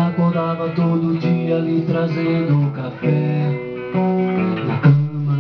Acordava todo dia lhe trazendo café na cama.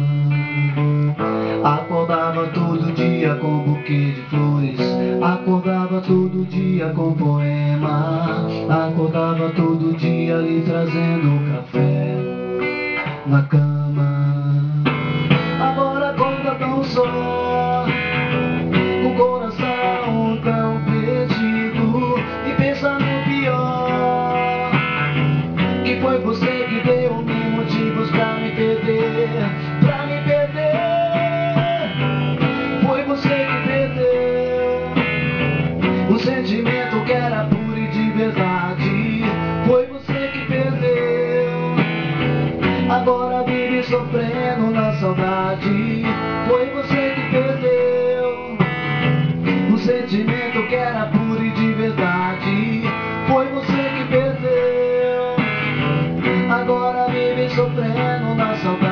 Acordava todo dia com buquê de flores. Acordava todo dia com poema. Acordava todo dia lhe trazendo café na cama. Agora acorda tão só, com o coração tão perdido, e pensa no pior, que foi você que deu-me motivos pra me perder, pra me perder. Foi você que perdeu um sentimento que era puro e de verdade. Foi você que perdeu, agora vive sofrendo na saudade. Foi você que perdeu um sentimento que era puro e de verdade. Foi você que perdeu, agora vive sofrendo na saudade.